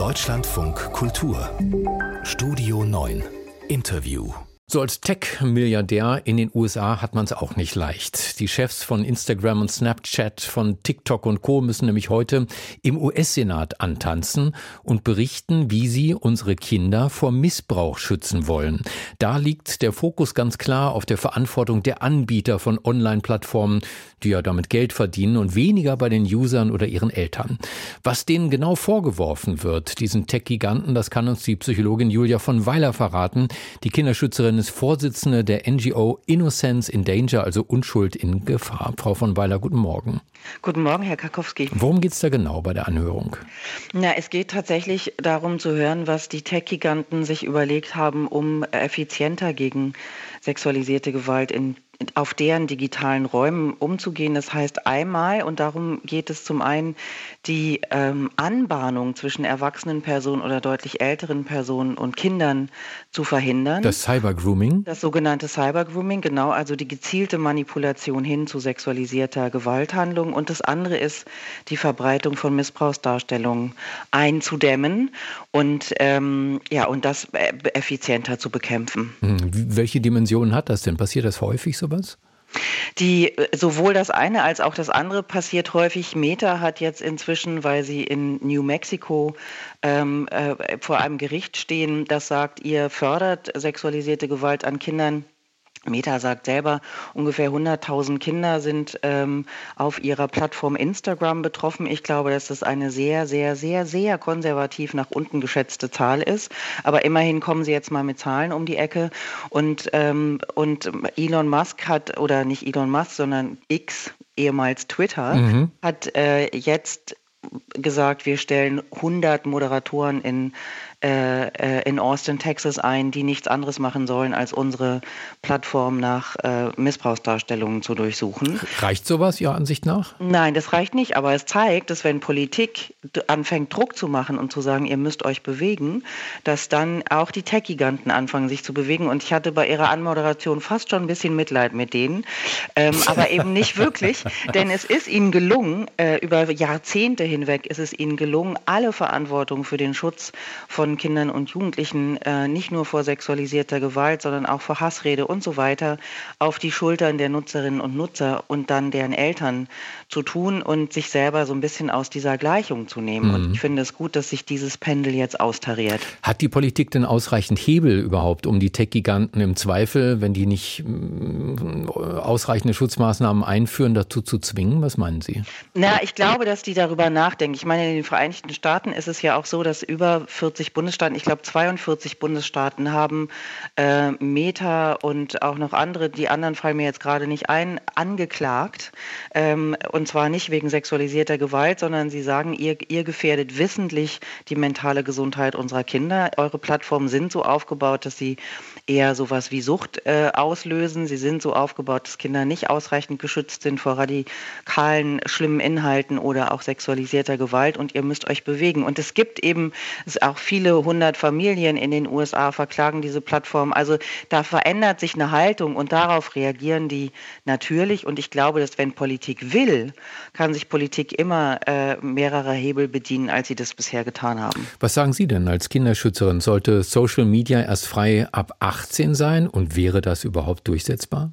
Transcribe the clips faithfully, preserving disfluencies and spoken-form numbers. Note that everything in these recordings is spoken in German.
Deutschlandfunk Kultur Studio neun Interview. So als Tech-Milliardär in den U S A hat man es auch nicht leicht. Die Chefs von Instagram und Snapchat, von TikTok und Co. müssen nämlich heute im U S-Senat antanzen und berichten, wie sie unsere Kinder vor Missbrauch schützen wollen. Da liegt der Fokus ganz klar auf der Verantwortung der Anbieter von Online-Plattformen, die ja damit Geld verdienen, und weniger bei den Usern oder ihren Eltern. Was denen genau vorgeworfen wird, diesen Tech-Giganten, das kann uns die Psychologin Julia von Weiler verraten. Die Kinderschützerin ist Vorsitzende der N G O Innocence in Danger, also Unschuld in Gefahr. Frau von Weiler, guten Morgen. Guten Morgen, Herr Karkowski. Worum geht es da genau bei der Anhörung? Na, es geht tatsächlich darum zu hören, was die Tech-Giganten sich überlegt haben, um effizienter gegen sexualisierte Gewalt in auf deren digitalen Räumen umzugehen. Das heißt einmal, und darum geht es zum einen, die ähm, Anbahnung zwischen erwachsenen Personen oder deutlich älteren Personen und Kindern zu verhindern. Das Cybergrooming? Das sogenannte Cybergrooming, genau, also die gezielte Manipulation hin zu sexualisierter Gewalthandlung. Und das andere ist, die Verbreitung von Missbrauchsdarstellungen einzudämmen und, ähm, ja, und das effizienter zu bekämpfen. Welche Dimensionen hat das denn? Passiert das häufig so? Was? Die, sowohl das eine als auch das andere passiert häufig. Meta hat jetzt inzwischen, weil sie in New Mexico ähm, äh, vor einem Gericht stehen, das sagt, ihr fördert sexualisierte Gewalt an Kindern. Meta sagt selber, ungefähr hunderttausend Kinder sind ähm, auf ihrer Plattform Instagram betroffen. Ich glaube, dass das eine sehr, sehr, sehr, sehr konservativ nach unten geschätzte Zahl ist. Aber immerhin kommen sie jetzt mal mit Zahlen um die Ecke. Und, ähm, und Elon Musk hat, oder nicht Elon Musk, sondern X, ehemals Twitter, mhm. hat äh, jetzt gesagt, wir stellen hundert Moderatoren in in Austin, Texas ein, die nichts anderes machen sollen, als unsere Plattform nach äh, Missbrauchsdarstellungen zu durchsuchen. Reicht sowas Ihrer Ansicht nach? Nein, das reicht nicht, aber es zeigt, dass wenn Politik anfängt, Druck zu machen und zu sagen, ihr müsst euch bewegen, dass dann auch die Tech-Giganten anfangen, sich zu bewegen. Und ich hatte bei ihrer Anmoderation fast schon ein bisschen Mitleid mit denen, ähm, aber eben nicht wirklich, denn es ist ihnen gelungen, äh, über Jahrzehnte hinweg ist es ihnen gelungen, alle Verantwortung für den Schutz von Kindern und Jugendlichen äh, nicht nur vor sexualisierter Gewalt, sondern auch vor Hassrede und so weiter auf die Schultern der Nutzerinnen und Nutzer und dann deren Eltern zu tun und sich selber so ein bisschen aus dieser Gleichung zu nehmen. Mhm. Und ich finde es gut, dass sich dieses Pendel jetzt austariert. Hat die Politik denn ausreichend Hebel überhaupt, um die Tech-Giganten im Zweifel, wenn die nicht äh, ausreichende Schutzmaßnahmen einführen, dazu zu zwingen? Was meinen Sie? Na, ich glaube, dass die darüber nachdenken. Ich meine, in den Vereinigten Staaten ist es ja auch so, dass über vierzig Bundesstaaten, ich glaube zweiundvierzig Bundesstaaten haben äh, Meta und auch noch andere, die anderen fallen mir jetzt gerade nicht ein, angeklagt. Ähm, und zwar nicht wegen sexualisierter Gewalt, sondern sie sagen, ihr, ihr gefährdet wissentlich die mentale Gesundheit unserer Kinder. Eure Plattformen sind so aufgebaut, dass sie eher sowas wie Sucht äh, auslösen. Sie sind so aufgebaut, dass Kinder nicht ausreichend geschützt sind vor radikalen, schlimmen Inhalten oder auch sexualisierter Gewalt, und ihr müsst euch bewegen. Und es gibt eben es auch viele hundert Familien in den U S A verklagen diese Plattform. Also da verändert sich eine Haltung und darauf reagieren die natürlich. Und ich glaube, dass wenn Politik will, kann sich Politik immer äh, mehrerer Hebel bedienen, als sie das bisher getan haben. Was sagen Sie denn als Kinderschützerin? Sollte Social Media erst frei ab achtzehn sein, und wäre das überhaupt durchsetzbar?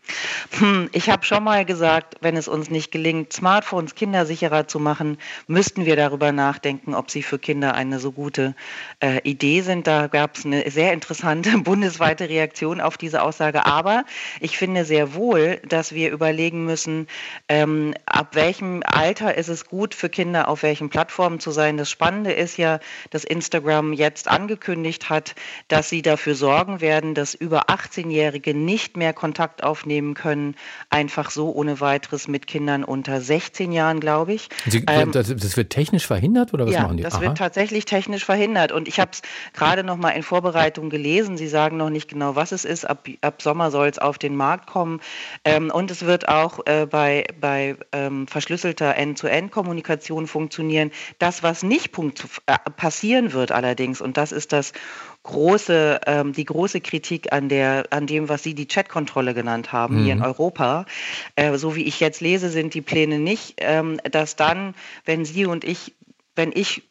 Hm, ich habe schon mal gesagt, wenn es uns nicht gelingt, Smartphones kindersicherer zu machen, müssten wir darüber nachdenken, ob sie für Kinder eine so gute äh, Idee sind. Da gab es eine sehr interessante bundesweite Reaktion auf diese Aussage. Aber ich finde sehr wohl, dass wir überlegen müssen, ähm, ab welchem Alter ist es gut für Kinder, auf welchen Plattformen zu sein. Das Spannende ist ja, dass Instagram jetzt angekündigt hat, dass sie dafür sorgen werden, dass über achtzehnjährige nicht mehr Kontakt aufnehmen können, einfach so ohne weiteres mit Kindern unter sechzehn Jahren, glaube ich. Sie, ähm, das, das wird technisch verhindert, oder was ja, machen die? Das Aha. wird tatsächlich technisch verhindert. Und ich habe es gerade noch mal in Vorbereitung gelesen. Sie sagen noch nicht genau, was es ist. Ab, ab Sommer soll es auf den Markt kommen. Ähm, und es wird auch äh, bei, bei ähm, verschlüsselter End-to-End-Kommunikation funktionieren. Das, was nicht punkt, äh, passieren wird allerdings, und das ist das große, ähm, die große Kritik an der, an dem, was Sie die Chatkontrolle genannt haben, mhm. hier in Europa. Äh, so wie ich jetzt lese, sind die Pläne nicht, ähm, dass dann, wenn Sie und ich, wenn ich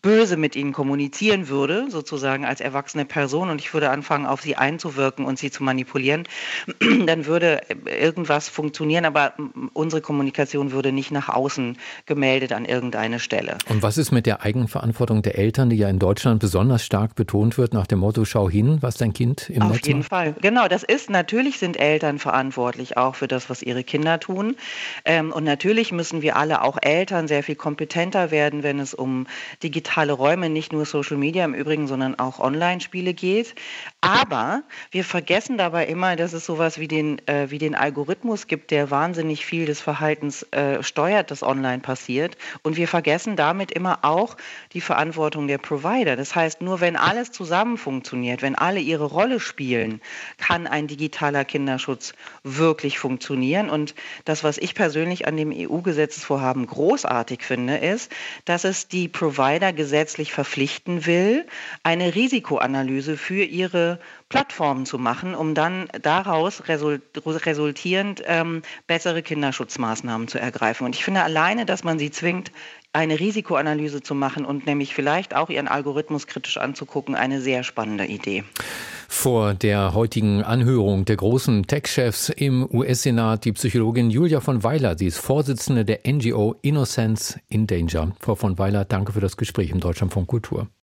böse mit ihnen kommunizieren würde, sozusagen als erwachsene Person, und ich würde anfangen, auf sie einzuwirken und sie zu manipulieren, dann würde irgendwas funktionieren, aber unsere Kommunikation würde nicht nach außen gemeldet an irgendeine Stelle. Und was ist mit der Eigenverantwortung der Eltern, die ja in Deutschland besonders stark betont wird, nach dem Motto, schau hin, was dein Kind im Auf Netz jeden macht? Fall. Genau, das ist, natürlich sind Eltern verantwortlich auch für das, was ihre Kinder tun. Ähm, und natürlich müssen wir alle, auch Eltern, sehr viel kompetenter werden, wenn es um digitale Räume, nicht nur Social Media im Übrigen, sondern auch Online-Spiele geht. Aber wir vergessen dabei immer, dass es sowas wie den, äh, wie den Algorithmus gibt, der wahnsinnig viel des Verhaltens äh, steuert, das online passiert. Und wir vergessen damit immer auch die Verantwortung der Provider. Das heißt, nur wenn alles zusammen funktioniert, wenn alle ihre Rolle spielen, kann ein digitaler Kinderschutz wirklich funktionieren. Und das, was ich persönlich an dem E U-Gesetzesvorhaben großartig finde, ist, dass es die Provider gesetzlich verpflichten will, eine Risikoanalyse für ihre Plattformen zu machen, um dann daraus resultierend ähm, bessere Kinderschutzmaßnahmen zu ergreifen. Und ich finde alleine, dass man sie zwingt, eine Risikoanalyse zu machen und nämlich vielleicht auch ihren Algorithmus kritisch anzugucken, eine sehr spannende Idee. Vor der heutigen Anhörung der großen Tech-Chefs im U S-Senat die Psychologin Julia von Weiler. Sie ist Vorsitzende der N G O Innocence in Danger. Frau von Weiler, danke für das Gespräch im Deutschlandfunk Kultur.